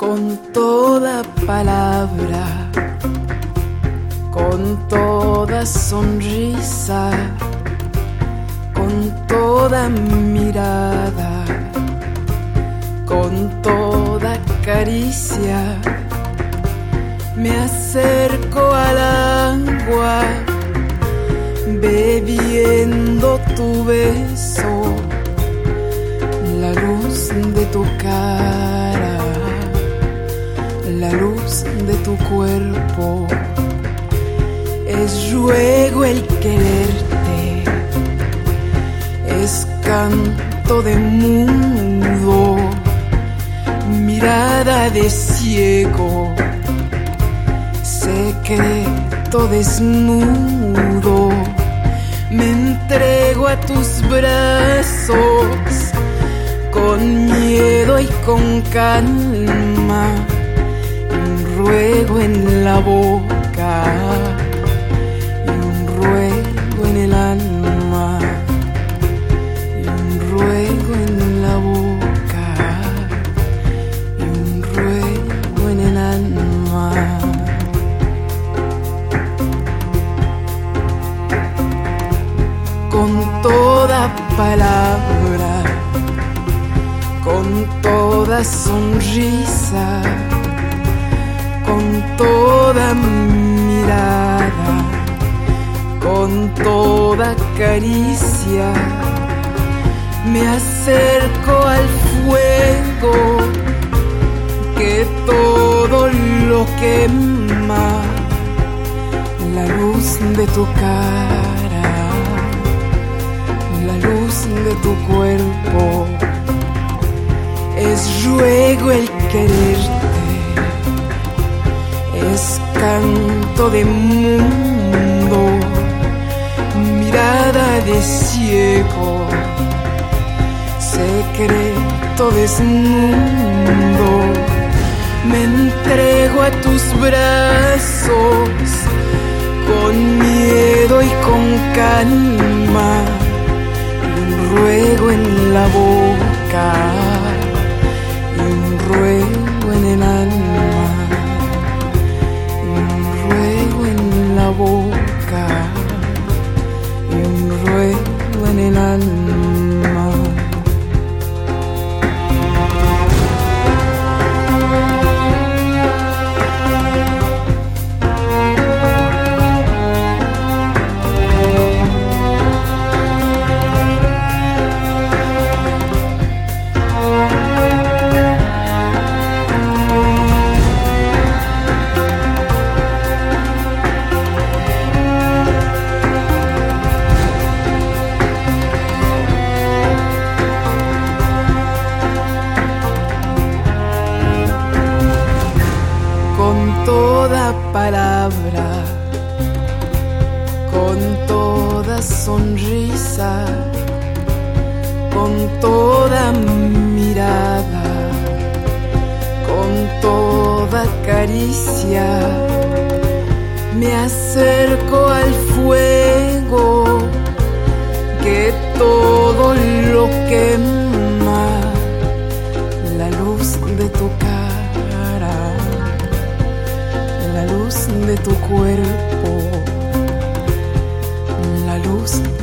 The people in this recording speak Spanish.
con toda palabra, con toda sonrisa, con toda mirada, con toda caricia, me acerco al agua, bebiendo tu beso, la luz de tu cara, la luz de tu cuerpo. Es ruego el quererte, es canto de mudo, mirada de ciego, secreto desnudo. Me entrego a tus brazos, con miedo y con calma, un ruego en la boca y un ruego en el alma, y un ruego en la boca y un ruego en el alma. Con toda palabra, con toda sonrisa, con toda mirada, con toda caricia, me acerco al fuego que todo lo quema, la luz de tu cara, la luz de tu cuerpo. Es ruego el quererte, es canto de mundo, mirada de ciego, secreto desnudo. Me entrego a tus brazos, con miedo y con calma, un ruego en la boca, un ruego en el alma, un ruego en la boca y un ruego en el alma. Palabra, con toda sonrisa, con toda mirada, con toda caricia, me acerco al fuego que todo lo quema, la luz de tu cara, la luz de tu cuerpo, la luz